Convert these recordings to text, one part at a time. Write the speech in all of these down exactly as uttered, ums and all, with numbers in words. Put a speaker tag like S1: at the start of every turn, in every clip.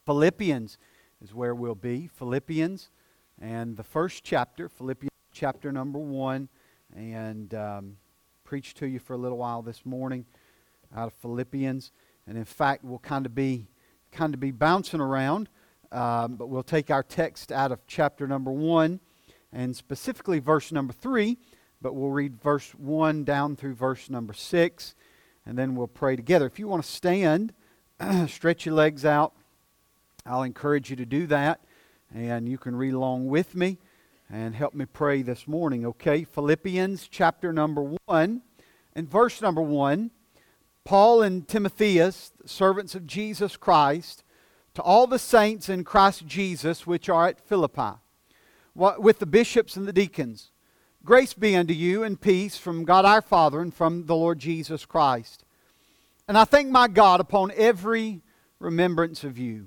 S1: Philippians is where we'll be. Philippians and the first chapter, Philippians chapter number one, and um, preach to you for a little while this morning out of Philippians. And in fact, we'll kind of be kind of be bouncing around, um, but we'll take our text out of chapter number one, and specifically verse number three. But we'll read verse one down through verse number six, and then we'll pray together. If you want to stand, stretch your legs out, I'll encourage you to do that, and you can read along with me and help me pray this morning, okay? Philippians chapter number one, and verse number one, Paul and Timotheus, servants of Jesus Christ, to all the saints in Christ Jesus which are at Philippi, with the bishops and the deacons. Grace be unto you and peace from God our Father and from the Lord Jesus Christ. And I thank my God upon every remembrance of you,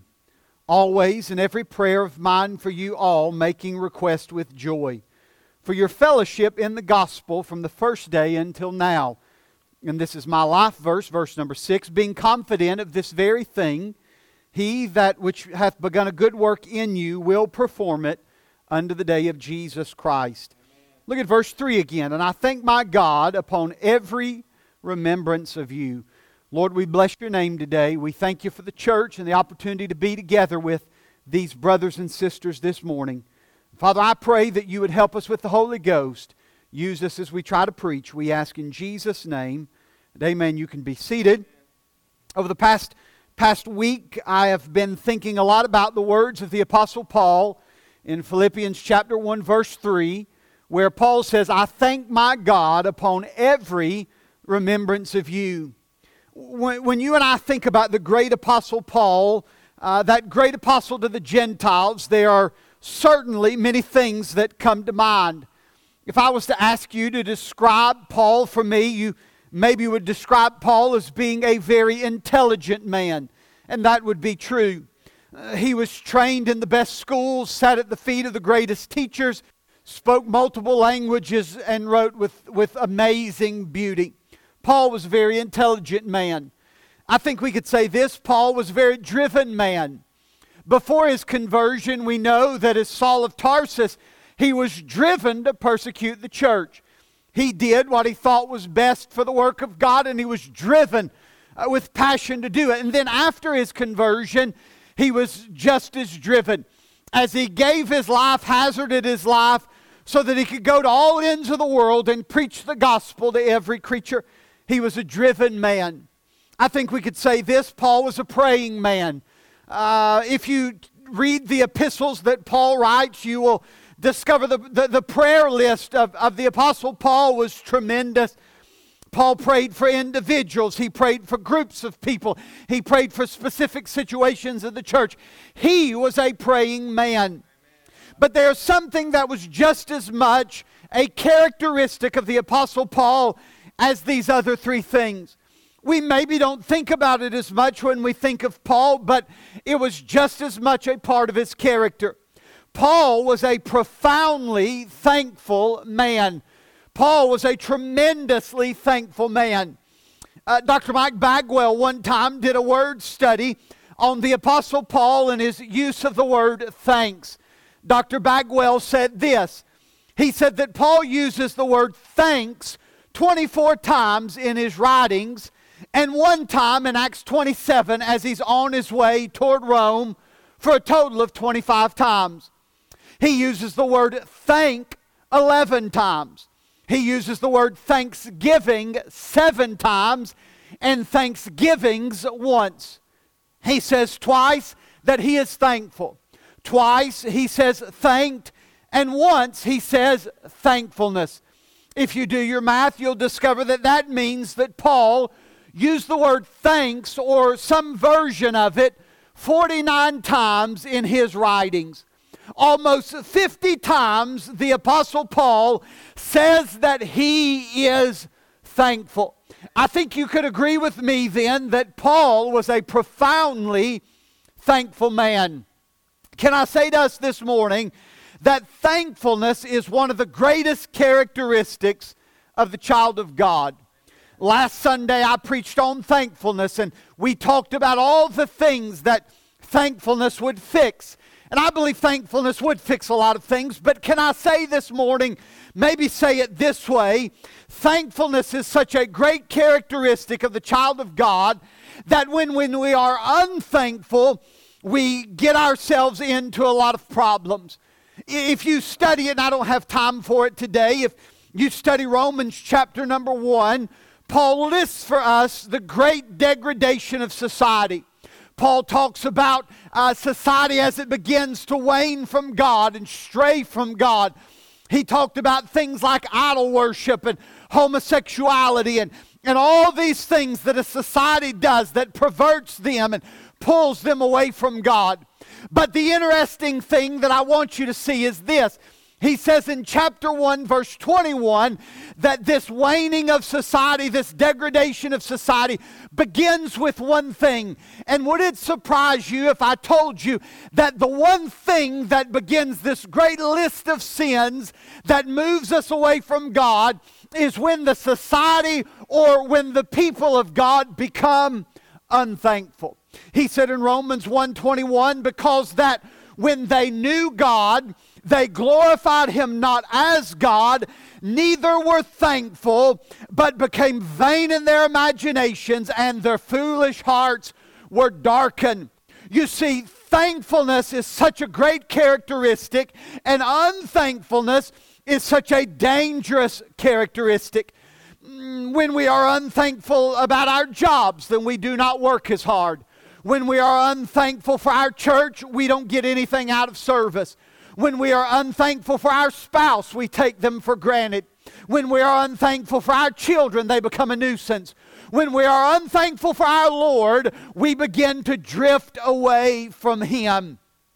S1: always in every prayer of mine for you all, making request with joy, for your fellowship in the gospel from the first day until now. And this is my life verse, verse number six, being confident of this very thing, he that which hath begun a good work in you will perform it unto the day of Jesus Christ. Look at verse three again. And I thank my God upon every remembrance of you. Lord, we bless your name today. We thank you for the church and the opportunity to be together with these brothers and sisters this morning. Father, I pray that you would help us with the Holy Ghost. Use us as we try to preach. We ask in Jesus' name. And amen. You can be seated. Over the past, past week, I have been thinking a lot about the words of the Apostle Paul in Philippians chapter one, verse three, where Paul says, I thank my God upon every remembrance of you. When, when you and I think about the great Apostle Paul, uh, that great apostle to the Gentiles, there are certainly many things that come to mind. If I was to ask you to describe Paul for me, you maybe would describe Paul as being a very intelligent man, and that would be true. Uh, he was trained in the best schools, sat at the feet of the greatest teachers, spoke multiple languages, and wrote with, with amazing beauty. Paul was a very intelligent man. I think we could say this, Paul was a very driven man. Before his conversion, we know that as Saul of Tarsus, he was driven to persecute the church. He did what he thought was best for the work of God, and he was driven uh, with passion to do it. And then after his conversion, he was just as driven as he gave his life, hazarded his life, so that he could go to all ends of the world and preach the gospel to every creature. He was a driven man. I think we could say this, Paul was a praying man. Uh, if you read the epistles that Paul writes, you will discover the, the, the prayer list of, of the Apostle Paul was tremendous. Paul prayed for individuals. He prayed for groups of people. He prayed for specific situations of the church. He was a praying man. But there's something that was just as much a characteristic of the Apostle Paul as these other three things. We maybe don't think about it as much when we think of Paul, but it was just as much a part of his character. Paul was a profoundly thankful man. Paul was a tremendously thankful man. Uh, Doctor Mike Bagwell one time did a word study on the Apostle Paul and his use of the word thanks. Doctor Bagwell said this. He said that Paul uses the word thanks twenty-four times in his writings, and one time in Acts twenty-seven as he's on his way toward Rome, for a total of twenty-five times. He uses the word thank eleven times. He uses the word thanksgiving seven times, and thanksgivings once. He says twice that he is thankful. Twice he says thanked, and once he says thankfulness. If you do your math, you'll discover that that means that Paul used the word thanks, or some version of it, forty-nine times in his writings. Almost fifty times the Apostle Paul says that he is thankful. I think you could agree with me then that Paul was a profoundly thankful man. Can I say to us this morning that thankfulness is one of the greatest characteristics of the child of God? Last Sunday I preached on thankfulness, and we talked about all the things that thankfulness would fix. And I believe thankfulness would fix a lot of things, but can I say this morning, maybe say it this way, thankfulness is such a great characteristic of the child of God that when, when we are unthankful, we get ourselves into a lot of problems. If you study it, and I don't have time for it today, if you study Romans chapter number one, Paul lists for us the great degradation of society. Paul talks about uh, society as it begins to wane from God and stray from God. He talked about things like idol worship and homosexuality and, and all these things that a society does that perverts them and pulls them away from God. But the interesting thing that I want you to see is this. He says in chapter one, verse twenty-one, that this waning of society, this degradation of society, begins with one thing. And would it surprise you if I told you that the one thing that begins this great list of sins that moves us away from God is when the society or when the people of God become unthankful? He said in Romans one twenty-one, because that when they knew God, they glorified him not as God, neither were thankful, but became vain in their imaginations, and their foolish hearts were darkened. You see, thankfulness is such a great characteristic, and unthankfulness is such a dangerous characteristic. When we are unthankful about our jobs, then we do not work as hard. When we are unthankful for our church, we don't get anything out of service. When we are unthankful for our spouse, we take them for granted. When we are unthankful for our children, they become a nuisance. When we are unthankful for our Lord, we begin to drift away from Him.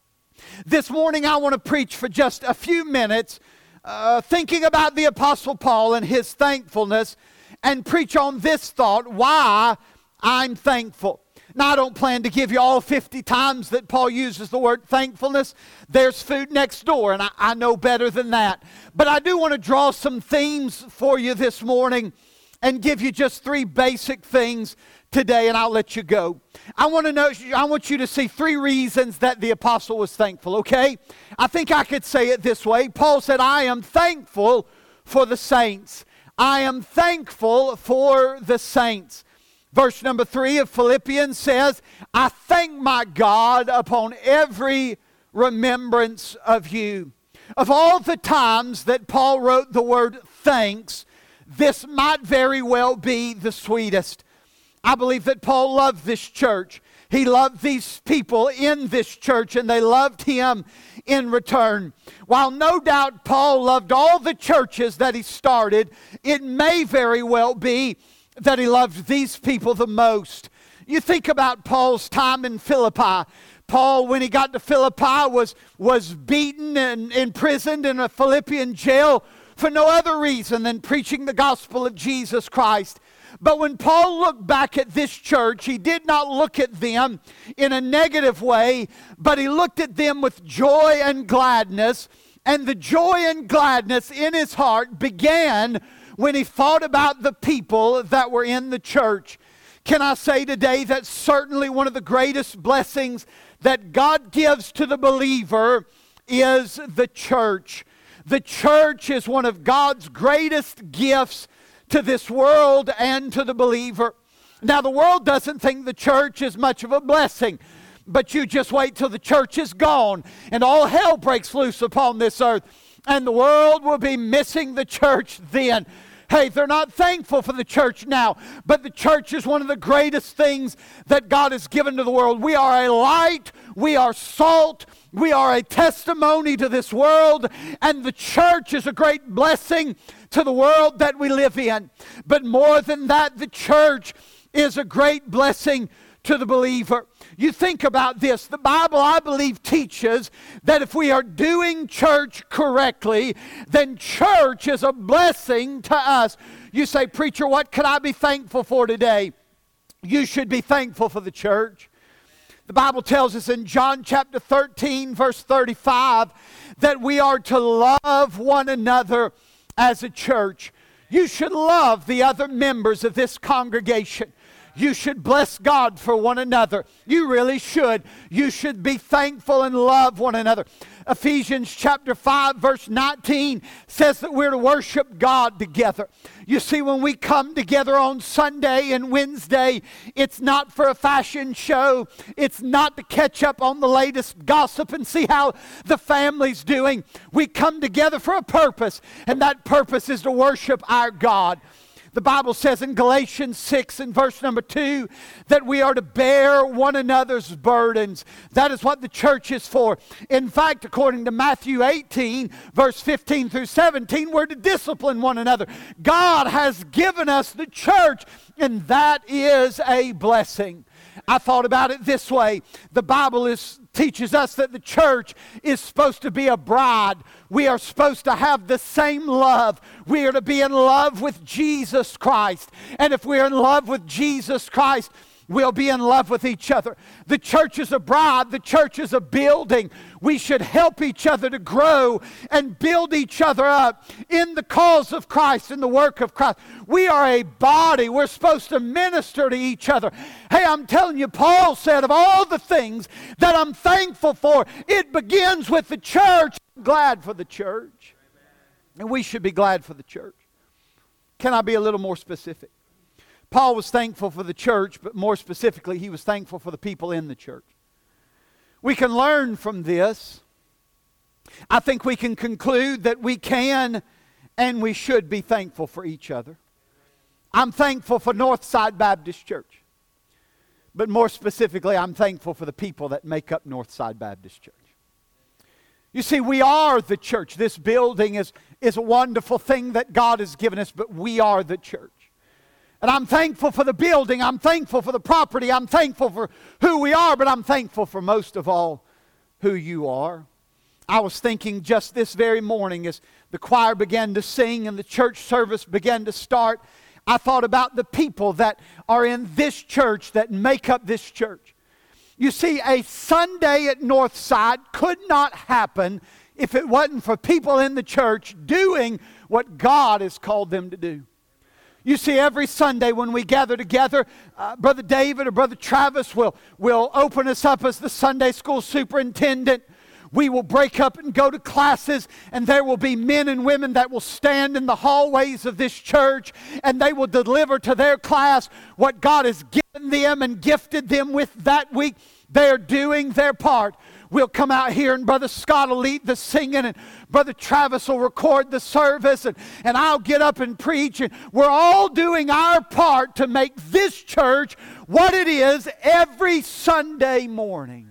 S1: This morning I want to preach for just a few minutes, uh, thinking about the Apostle Paul and his thankfulness, and preach on this thought, why I'm thankful. Now, I don't plan to give you all fifty times that Paul uses the word thankfulness. There's food next door, and I, I know better than that. But I do want to draw some themes for you this morning and give you just three basic things today, and I'll let you go. I want to know, I want you to see three reasons that the apostle was thankful, okay? I think I could say it this way. Paul said, I am thankful for the saints. I am thankful for the saints. Verse number three of Philippians says, I thank my God upon every remembrance of you. Of all the times that Paul wrote the word thanks, this might very well be the sweetest. I believe that Paul loved this church. He loved these people in this church, and they loved him in return. While no doubt Paul loved all the churches that he started, it may very well be that he loved these people the most. You think about Paul's time in Philippi. Paul, when he got to Philippi, was, was beaten and imprisoned in a Philippian jail for no other reason than preaching the gospel of Jesus Christ. But when Paul looked back at this church, he did not look at them in a negative way, but he looked at them with joy and gladness. And the joy and gladness in his heart began when he thought about the people that were in the church. Can I say today that certainly one of the greatest blessings that God gives to the believer is the church. The church is one of God's greatest gifts to this world and to the believer. Now, the world doesn't think the church is much of a blessing, but you just wait till the church is gone and all hell breaks loose upon this earth, and the world will be missing the church then. Hey, they're not thankful for the church now, but the church is one of the greatest things that God has given to the world. We are a light, we are salt, we are a testimony to this world, and the church is a great blessing to the world that we live in. But more than that, the church is a great blessing to the believer. You think about this. The Bible, I believe, teaches that if we are doing church correctly, then church is a blessing to us. You say, preacher, what could I be thankful for today? You should be thankful for the church. The Bible tells us in John chapter thirteen, verse thirty-five, that we are to love one another as a church. You should love the other members of this congregation. You should bless God for one another. You really should. You should be thankful and love one another. Ephesians chapter five verse nineteen says that we're to worship God together. You see, when we come together on Sunday and Wednesday, it's not for a fashion show. It's not to catch up on the latest gossip and see how the family's doing. We come together for a purpose, and that purpose is to worship our God. The Bible says in Galatians six and verse number two that we are to bear one another's burdens. That is what the church is for. In fact, according to Matthew eighteen, verse fifteen through seventeen, we're to discipline one another. God has given us the church, and that is a blessing. I thought about it this way. The Bible is, teaches us that the church is supposed to be a bride. We are supposed to have the same love. We are to be in love with Jesus Christ. And if we're in love with Jesus Christ, we'll be in love with each other. The church is a bride. The church is a building. We should help each other to grow and build each other up in the cause of Christ, in the work of Christ. We are a body. We're supposed to minister to each other. Hey, I'm telling you, Paul said, of all the things that I'm thankful for, it begins with the church. I'm glad for the church. And we should be glad for the church. Can I be a little more specific? Paul was thankful for the church, but more specifically, he was thankful for the people in the church. We can learn from this. I think we can conclude that we can and we should be thankful for each other. I'm thankful for Northside Baptist Church. But more specifically, I'm thankful for the people that make up Northside Baptist Church. You see, we are the church. This building is, is a wonderful thing that God has given us, but we are the church. And I'm thankful for the building. I'm thankful for the property. I'm thankful for who we are, but I'm thankful for most of all who you are. I was thinking just this very morning as the choir began to sing and the church service began to start, I thought about the people that are in this church that make up this church. You see, a Sunday at Northside could not happen if it wasn't for people in the church doing what God has called them to do. You see, every Sunday when we gather together, uh, Brother David or Brother Travis will, will open us up as the Sunday school superintendent. We will break up and go to classes, and there will be men and women that will stand in the hallways of this church, and they will deliver to their class what God has given them and gifted them with that week. They're doing their part. We'll come out here and Brother Scott will lead the singing and Brother Travis will record the service and, and I'll get up and preach, and we're all doing our part to make this church what it is every Sunday morning.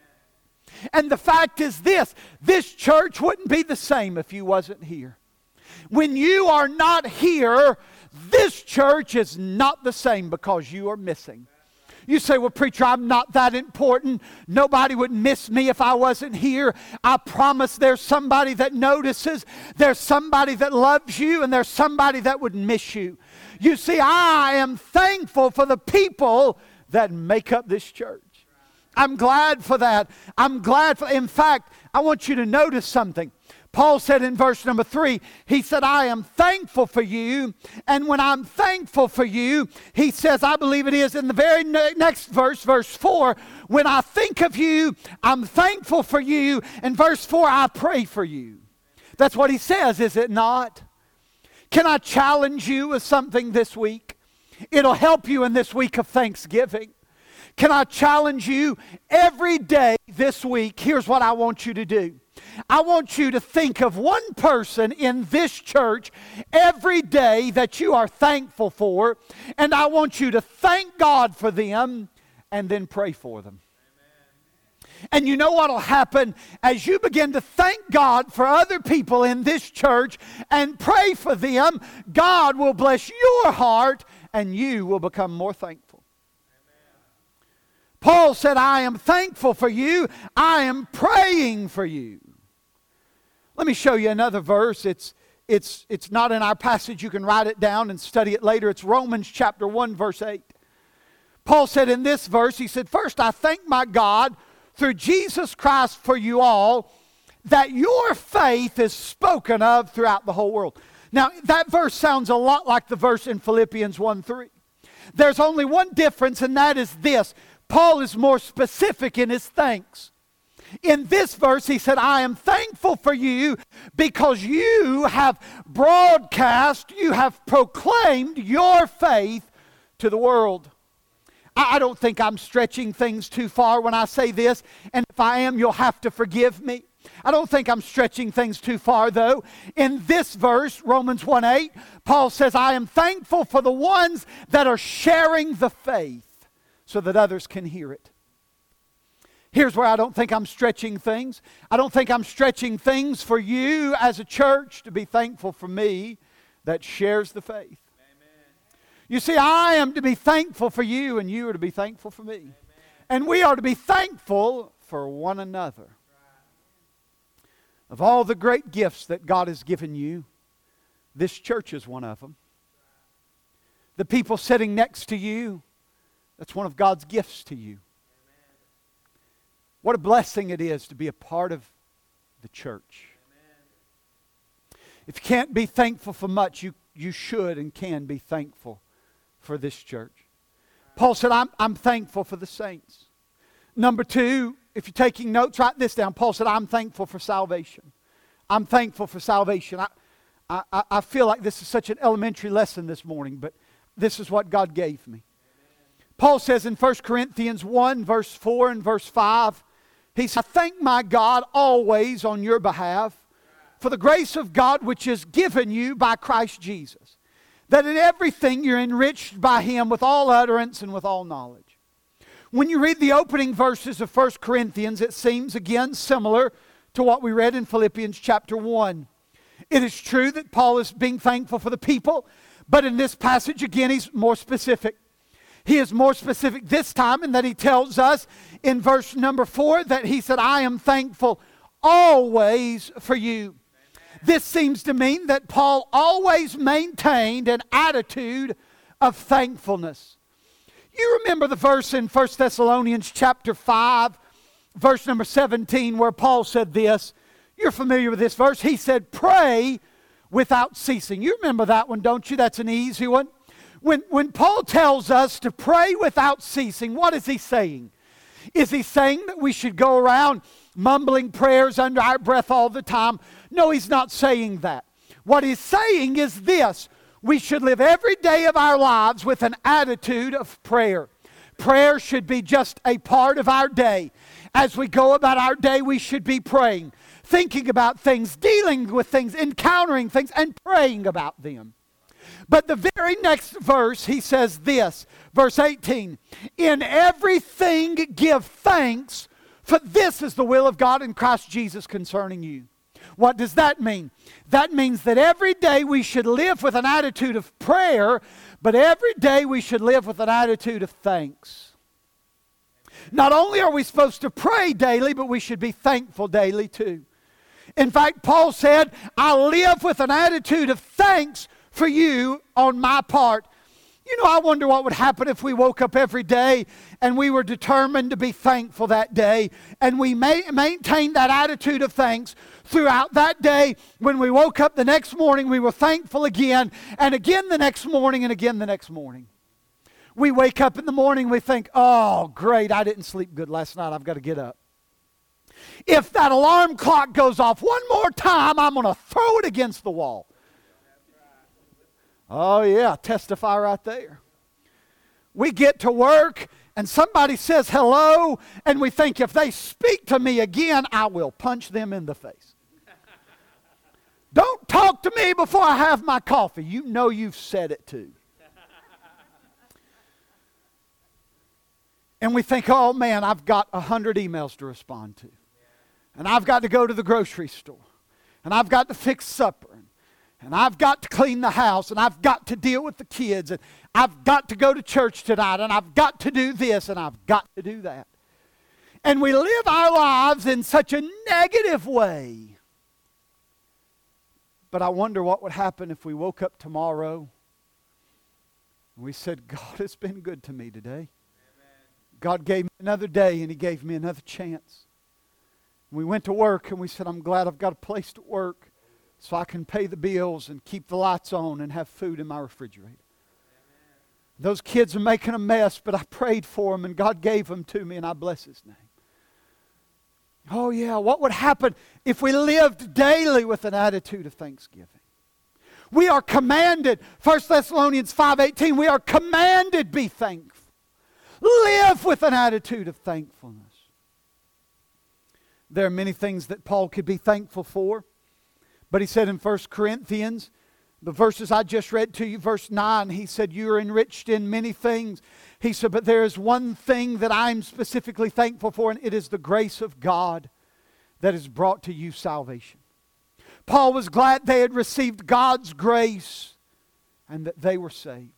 S1: And the fact is this, this church wouldn't be the same if you wasn't here. When you are not here, this church is not the same because you are missing. You say, well, preacher, I'm not that important. Nobody would miss me if I wasn't here. I promise there's somebody that notices. There's somebody that loves you, and there's somebody that would miss you. You see, I am thankful for the people that make up this church. I'm glad for that. I'm glad for, in fact, I want you to notice something. Paul said in verse number three, he said, I am thankful for you. And when I'm thankful for you, he says, I believe it is in the very ne- next verse, verse four, when I think of you, I'm thankful for you. And verse four, I pray for you. That's what he says, is it not? Can I challenge you with something this week? It'll help you in this week of Thanksgiving. Can I challenge you every day this week? Here's what I want you to do. I want you to think of one person in this church every day that you are thankful for, and I want you to thank God for them and then pray for them. Amen. And you know what will happen as you begin to thank God for other people in this church and pray for them, God will bless your heart and you will become more thankful. Paul said, I am thankful for you. I am praying for you. Let me show you another verse. It's, it's, it's not in our passage. You can write it down and study it later. It's Romans chapter one, verse eight. Paul said in this verse, he said, first I thank my God through Jesus Christ for you all, that your faith is spoken of throughout the whole world. Now, that verse sounds a lot like the verse in Philippians one three. There's only one difference, and that is this. Paul is more specific in his thanks. In this verse, he said, I am thankful for you because you have broadcast, you have proclaimed your faith to the world. I don't think I'm stretching things too far when I say this, and if I am, you'll have to forgive me. I don't think I'm stretching things too far, though. In this verse, Romans one eight, Paul says, I am thankful for the ones that are sharing the faith so that others can hear it. Here's where I don't think I'm stretching things. I don't think I'm stretching things for you as a church to be thankful for me that shares the faith. You see, I am to be thankful for you, and you are to be thankful for me. Amen. And we are to be thankful for one another. Right. Of all the great gifts that God has given you, this church is one of them. The people sitting next to you, that's one of God's gifts to you. Amen. What a blessing it is to be a part of the church. Amen. If you can't be thankful for much, you, you should and can be thankful for this church. Paul said, I'm, I'm thankful for the saints. Number two, if you're taking notes, write this down. Paul said, I'm thankful for salvation. I'm thankful for salvation. I, I, I feel like this is such an elementary lesson this morning, but this is what God gave me. Amen. Paul says in First Corinthians one, verse four and verse five, he said, I thank my God always on your behalf for the grace of God which is given you by Christ Jesus, that in everything you're enriched by Him with all utterance and with all knowledge. When you read the opening verses of First Corinthians, it seems again similar to what we read in Philippians chapter one. It is true that Paul is being thankful for the people, but in this passage again he's more specific. He is more specific this time in that he tells us in verse number four that he said, I am thankful always for you. This seems to mean that Paul always maintained an attitude of thankfulness. You remember the verse in First Thessalonians chapter five, verse number seventeen, where Paul said this. You're familiar with this verse. He said, pray without ceasing. You remember that one, don't you? That's an easy one. When, when Paul tells us to pray without ceasing, what is he saying? Is he saying that we should go around mumbling prayers under our breath all the time? No, he's not saying that. What he's saying is this. We should live every day of our lives with an attitude of prayer. Prayer should be just a part of our day. As we go about our day, we should be praying, thinking about things, dealing with things, encountering things, and praying about them. But the very next verse, he says this, verse eighteen, in everything give thanks, for this is the will of God in Christ Jesus concerning you. What does that mean? That means that every day we should live with an attitude of prayer, but every day we should live with an attitude of thanks. Not only are we supposed to pray daily, but we should be thankful daily too. In fact, Paul said, I live with an attitude of thanks for you on my part. You know, I wonder what would happen if we woke up every day and we were determined to be thankful that day, and we ma- maintained that attitude of thanks throughout that day. When we woke up the next morning, we were thankful again, and again the next morning, and again the next morning. We wake up in the morning, we think, oh, great, I didn't sleep good last night, I've got to get up. If that alarm clock goes off one more time, I'm going to throw it against the wall. Oh yeah, testify right there. We get to work and somebody says hello, and we think if they speak to me again, I will punch them in the face. Don't talk to me before I have my coffee. You know you've said it too. And we think, oh man, I've got a hundred emails to respond to. And I've got to go to the grocery store. And I've got to fix supper. And I've got to clean the house, and I've got to deal with the kids, and I've got to go to church tonight, and I've got to do this, and I've got to do that. And we live our lives in such a negative way. But I wonder what would happen if we woke up tomorrow and we said, God has been good to me today. Amen. God gave me another day, and He gave me another chance. We went to work, and we said, I'm glad I've got a place to work, so I can pay the bills and keep the lights on and have food in my refrigerator. Amen. Those kids are making a mess, but I prayed for them and God gave them to me and I bless His name. Oh yeah, what would happen if we lived daily with an attitude of thanksgiving? We are commanded, First Thessalonians five eighteen, we are commanded be thankful. Live with an attitude of thankfulness. There are many things that Paul could be thankful for. But he said in First Corinthians, the verses I just read to you, verse nine, he said, you are enriched in many things. He said, but there is one thing that I'm specifically thankful for, and it is the grace of God that has brought to you salvation. Paul was glad they had received God's grace and that they were saved.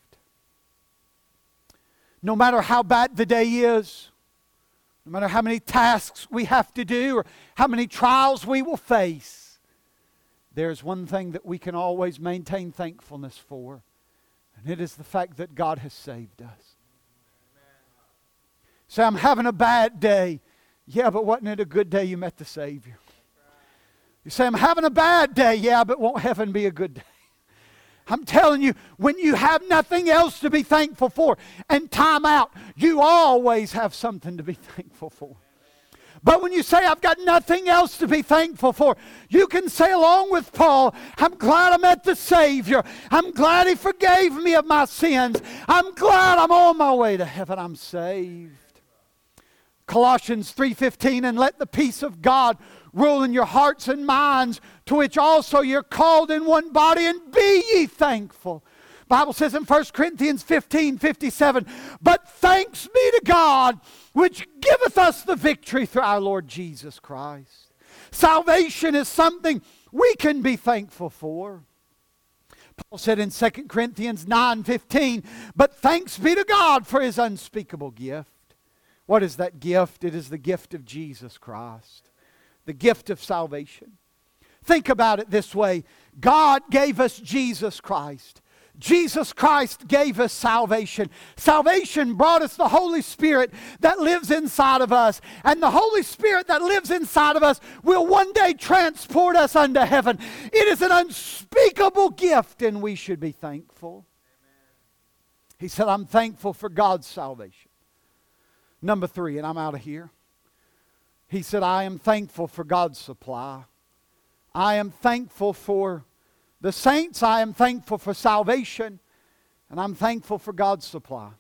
S1: No matter how bad the day is, no matter how many tasks we have to do or how many trials we will face, there's one thing that we can always maintain thankfulness for, and it is the fact that God has saved us. Say, I'm having a bad day. Yeah, but wasn't it a good day you met the Savior? You say, I'm having a bad day. Yeah, but won't heaven be a good day? I'm telling you, when you have nothing else to be thankful for and time out, you always have something to be thankful for. But when you say, I've got nothing else to be thankful for, you can say along with Paul, I'm glad I met the Savior. I'm glad He forgave me of my sins. I'm glad I'm on my way to heaven. I'm saved. Colossians three fifteen, and let the peace of God rule in your hearts and minds, to which also you're called in one body, and be ye thankful. The Bible says in First Corinthians fifteen fifty-seven, but thanks be to God, which giveth us the victory through our Lord Jesus Christ. Salvation is something we can be thankful for. Paul said in Second Corinthians nine fifteen, but thanks be to God for His unspeakable gift. What is that gift? It is the gift of Jesus Christ. The gift of salvation. Think about it this way. God gave us Jesus Christ. Jesus Christ gave us salvation. Salvation brought us the Holy Spirit that lives inside of us. And the Holy Spirit that lives inside of us will one day transport us unto heaven. It is an unspeakable gift, and we should be thankful. Amen. He said, I'm thankful for God's salvation. Number three, and I'm out of here. He said, I am thankful for God's supply. I am thankful for the saints. I am thankful for salvation. And I'm thankful for God's supply.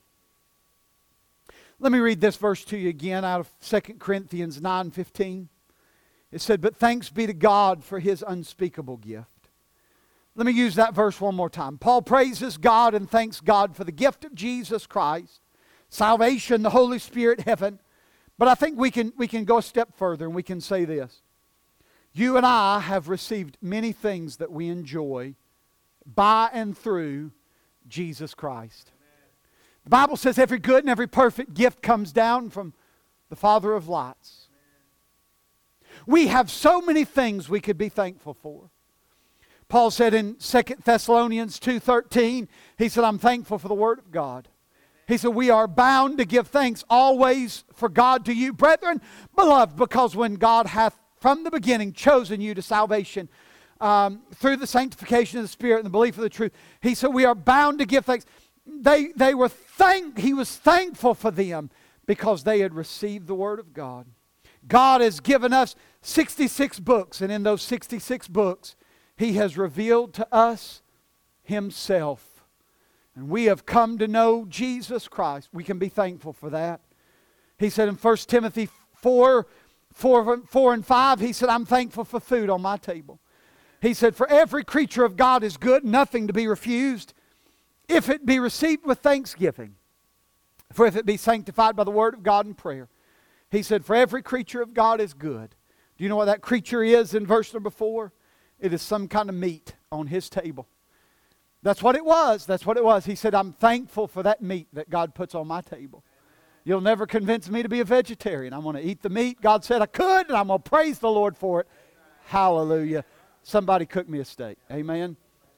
S1: Let me read this verse to you again out of Second Corinthians nine fifteen. It said, but thanks be to God for His unspeakable gift. Let me use that verse one more time. Paul praises God and thanks God for the gift of Jesus Christ, salvation, the Holy Spirit, heaven. But I think we can, we can go a step further and we can say this. You and I have received many things that we enjoy by and through Jesus Christ. Amen. The Bible says every good and every perfect gift comes down from the Father of lights. Amen. We have so many things we could be thankful for. Paul said in Second Thessalonians two thirteen, he said, I'm thankful for the Word of God. He said, we are bound to give thanks always for God to you, brethren, beloved, because when God hath from the beginning chosen you to salvation um, through the sanctification of the Spirit and the belief of the truth, he said, we are bound to give thanks. They, they were thank, he was thankful for them because they had received the Word of God. God has given us sixty-six books, and in those sixty-six books, He has revealed to us Himself. And we have come to know Jesus Christ. We can be thankful for that. He said in First Timothy four, four, four and five, he said, I'm thankful for food on my table. He said, for every creature of God is good, nothing to be refused, if it be received with thanksgiving. For if it be sanctified by the word of God and prayer. He said, for every creature of God is good. Do you know what that creature is in verse number four? It is some kind of meat on His table. That's what it was. That's what it was. He said, I'm thankful for that meat that God puts on my table. You'll never convince me to be a vegetarian. I'm going to eat the meat. God said I could, and I'm going to praise the Lord for it. Hallelujah. Somebody cook me a steak. Amen.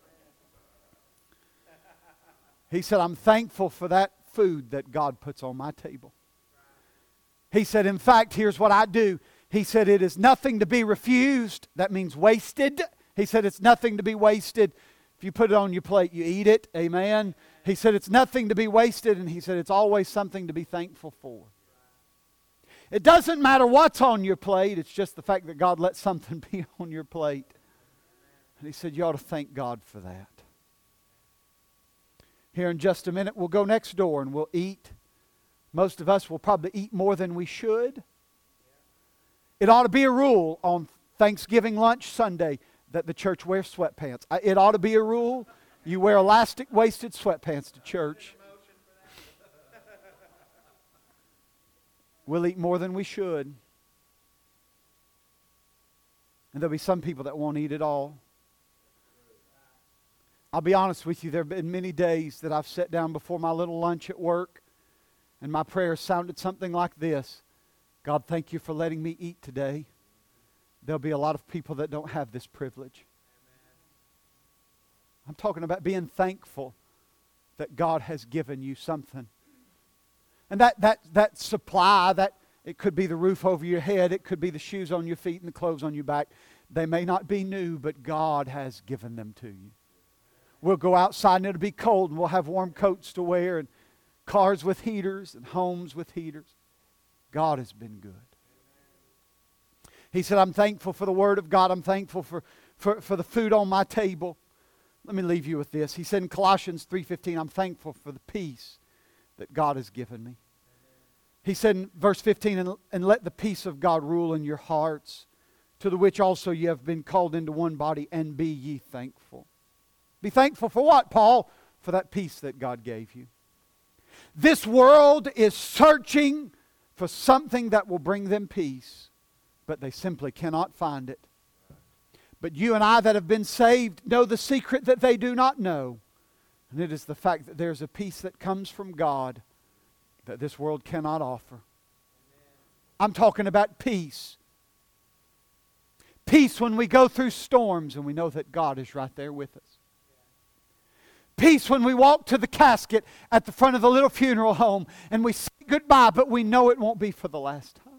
S1: He said, I'm thankful for that food that God puts on my table. He said, in fact, here's what I do. He said, it is nothing to be refused. That means wasted. He said, it's nothing to be wasted. If you put it on your plate, you eat it. Amen. He said it's nothing to be wasted, and he said it's always something to be thankful for. It doesn't matter what's on your plate, it's just the fact that God let something be on your plate. And he said you ought to thank God for that. Here in just a minute, we'll go next door and we'll eat. Most of us will probably eat more than we should. It ought to be a rule on Thanksgiving lunch Sunday that the church wears sweatpants. It ought to be a rule. You wear elastic-waisted sweatpants to church. We'll eat more than we should. And there'll be some people that won't eat at all. I'll be honest with you, there have been many days that I've sat down before my little lunch at work and my prayer sounded something like this. God, thank you for letting me eat today. There'll be a lot of people that don't have this privilege. I'm talking about being thankful that God has given you something. And that, that, that supply, that it could be the roof over your head, it could be the shoes on your feet and the clothes on your back. They may not be new, but God has given them to you. We'll go outside and it'll be cold and we'll have warm coats to wear and cars with heaters and homes with heaters. God has been good. He said, I'm thankful for the Word of God. I'm thankful for, for, for the food on my table. Let me leave you with this. He said in Colossians three fifteen, I'm thankful for the peace that God has given me. He said in verse fifteen, and, and let the peace of God rule in your hearts, to the which also ye have been called into one body, and be ye thankful. Be thankful for what, Paul? For that peace that God gave you. This world is searching for something that will bring them peace, but they simply cannot find it. But you and I that have been saved know the secret that they do not know. And it is the fact that there's a peace that comes from God that this world cannot offer. I'm talking about peace. Peace when we go through storms and we know that God is right there with us. Peace when we walk to the casket at the front of the little funeral home and we say goodbye, but we know it won't be for the last time.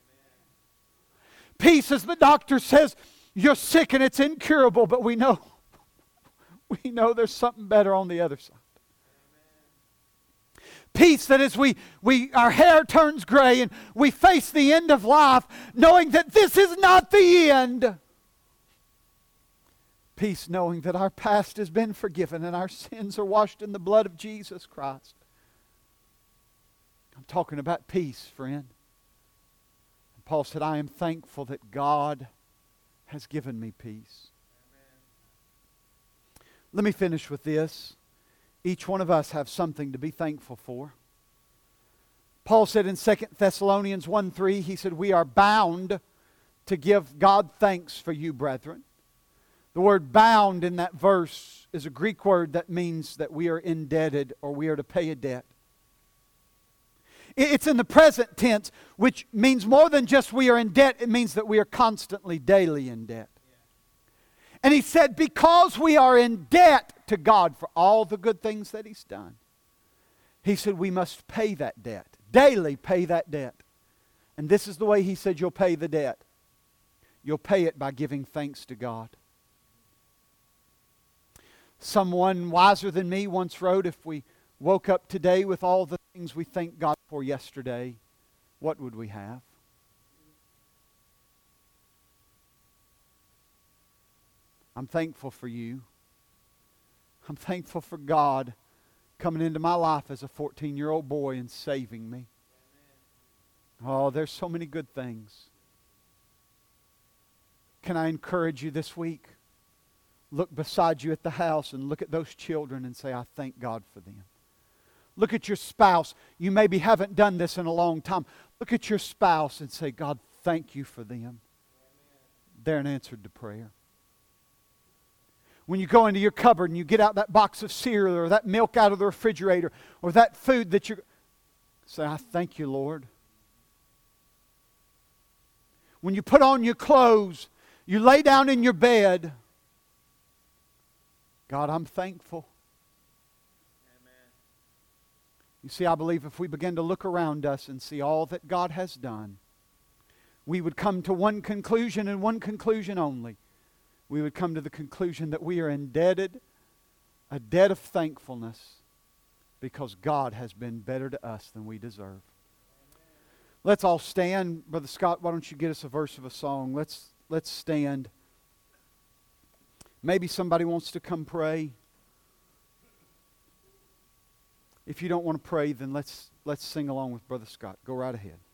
S1: Peace as the doctor says, you're sick and it's incurable, but we know, we know there's something better on the other side. Peace that as we, we our hair turns gray and we face the end of life, knowing that this is not the end. Peace knowing that our past has been forgiven and our sins are washed in the blood of Jesus Christ. I'm talking about peace, friend. And Paul said, I am thankful that God has given me peace. Amen. Let me finish with this. Each one of us have something to be thankful for. Paul said in Second Thessalonians one three, he said, we are bound to give God thanks for you, brethren. The word bound in that verse is a Greek word that means that we are indebted or we are to pay a debt. It's in the present tense, which means more than just we are in debt. It means that we are constantly, daily in debt. And he said, because we are in debt to God for all the good things that He's done, he said we must pay that debt. Daily pay that debt. And this is the way he said you'll pay the debt. You'll pay it by giving thanks to God. Someone wiser than me once wrote, if we woke up today with all the things we thanked God for yesterday, what would we have? I'm thankful for you. I'm thankful for God coming into my life as a fourteen-year-old boy and saving me. Oh, there's so many good things. Can I encourage you this week? Look beside you at the house and look at those children and say, I thank God for them. Look at your spouse. You maybe haven't done this in a long time. Look at your spouse and say, God, thank you for them. They're an answer to prayer. When you go into your cupboard and you get out that box of cereal or that milk out of the refrigerator or that food that you're... Say, I thank you, Lord. When you put on your clothes, you lay down in your bed... God, I'm thankful. Amen. You see, I believe if we begin to look around us and see all that God has done, we would come to one conclusion and one conclusion only. We would come to the conclusion that we are indebted, a debt of thankfulness because God has been better to us than we deserve. Let's all stand. Brother Scott, why don't you get us a verse of a song? Let's, let's stand. Maybe somebody wants to come pray. If you don't want to pray, then let's, let's sing along with Brother Scott. Go right ahead.